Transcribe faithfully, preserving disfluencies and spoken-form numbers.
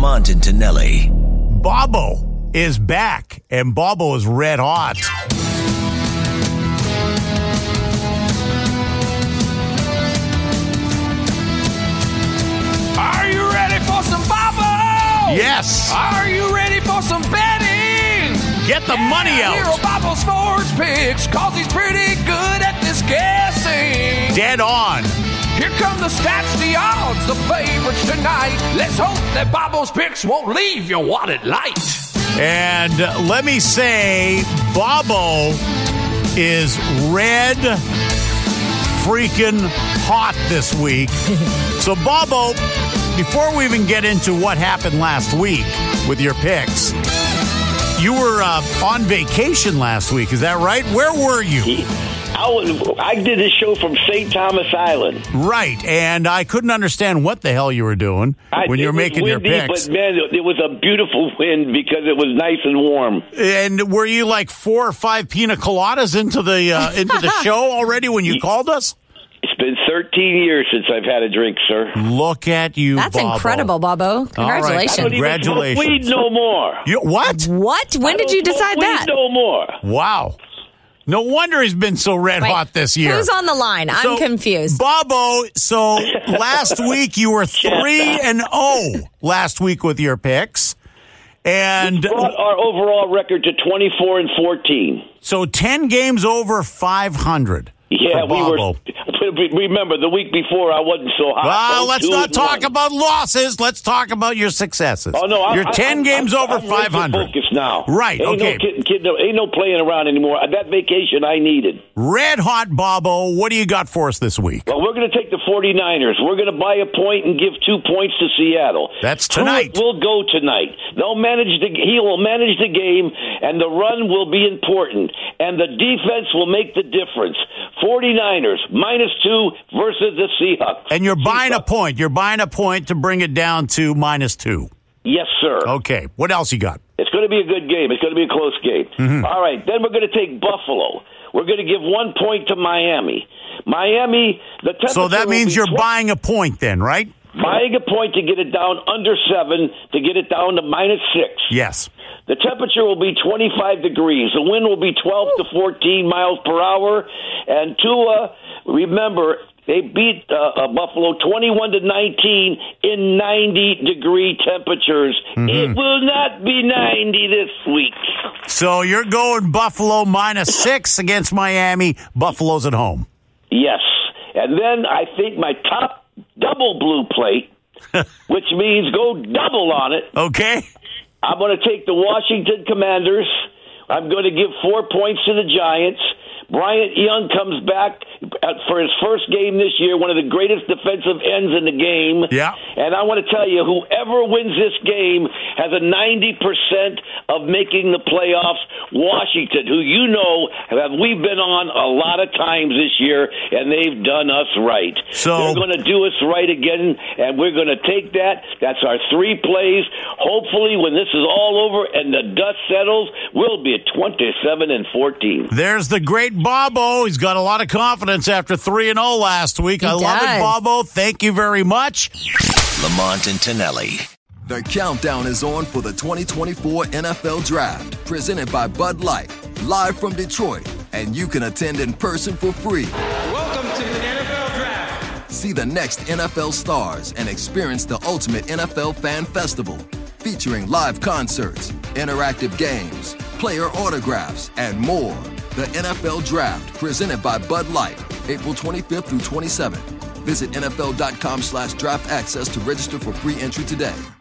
Lamont and Tonelli. Bobo is back, and Bobo is red hot. Are you ready for some Bobo? Yes. Are you ready for some betting? Get the yeah, money out. Here are Bobo Sports Picks, cause he's pretty good at this guessing. Dead on. Here come the stats, the odds, the favorites tonight. Let's hope that Bobo's Picks won't leave your wallet light. And uh, let me say, Bobo is red freaking hot this week. So, Bobo, before we even get into what happened last week with your picks, you were uh, on vacation last week. Is that right? Where were you? I, was, I did this show from Saint Thomas Island. Right, and I couldn't understand what the hell you were doing I, when you were making windy, your picks. But, man, it was a beautiful wind because it was nice and warm. And were you like four or five pina coladas into the uh, into the show already when you called us? It's been thirteen years since I've had a drink, sir. Look at you, That's Bobo. incredible, Bobo. Congratulations. I don't Congratulations. even smoke weed no more. You, what? What? When I did don't you smoke decide weed that? No more. Wow. No wonder he's been so red Wait, hot this year. Who's on the line? I'm So, confused. Bobo, so last week you were three and oh last week with your picks. And Brought our overall record to twenty-four and fourteen. so ten games over five hundred. Yeah, for we were. Bobo. Remember, the week before I wasn't so hot. Well, Oh, let's two not and talk one. about losses. Let's talk about your successes. Oh no, I, you're ten I, games I'm, over I'm five hundred. Focus now, Right? Ain't Okay. No kid, kid, no, ain't no playing around anymore. That vacation I needed. Red hot, Bobo. What do you got for us this week? Well, we're going to take the 49ers. We're going to buy a point and give two points to Seattle. That's tonight. We'll go tonight. They'll manage the. He will manage the game, and the run will be important, and the defense will make the difference. 49ers minus two versus the Seahawks. And you're buying a Seahawks. point. You're buying a point to bring it down to minus two. Yes, sir. Okay. What else you got? It's going to be a good game. It's going to be a close game. Mm-hmm. All right, then we're going to take Buffalo. We're going to give one point to Miami. Miami, the temperature So that will means be you're tw- buying a point then, right? buying a point to get it down under seven, to get it down to minus six. Yes. The temperature will be twenty-five degrees. The wind will be twelve to fourteen miles per hour. And Tua, remember, they beat uh, uh, Buffalo twenty-one to nineteen in ninety-degree temperatures. Mm-hmm. It will not be ninety this week. So you're going Buffalo minus six against Miami. Buffalo's at home. Yes. And then I think my top double blue plate, which means go double on it. Okay. I'm going to take the Washington Commanders. I'm going to give four points to the Giants. Bryant Young comes back for his first game this year, one of the greatest defensive ends in the game. Yeah. And I want to tell you, whoever wins this game has a ninety percent of making the playoffs. Washington, who you know, have we've been on a lot of times this year, and they've done us right. So they're going to do us right again, and we're going to take that. That's our three plays. Hopefully, when this is all over and the dust settles, we'll be at twenty-seven and fourteen. There's the great Bobo. He's got a lot of confidence after three and oh last week. He I love does. it, Bobo. Thank you very much. Lamont and Tonelli. The countdown is on for the twenty twenty-four N F L Draft, presented by Bud Light, live from Detroit, and you can attend in person for free. Welcome to the N F L Draft. See the next N F L stars and experience the ultimate N F L fan festival, featuring live concerts, interactive games, player autographs, and more. The N F L Draft, presented by Bud Light, April twenty-fifth through twenty-seventh. Visit N F L dot com slash draft access to register for free entry today.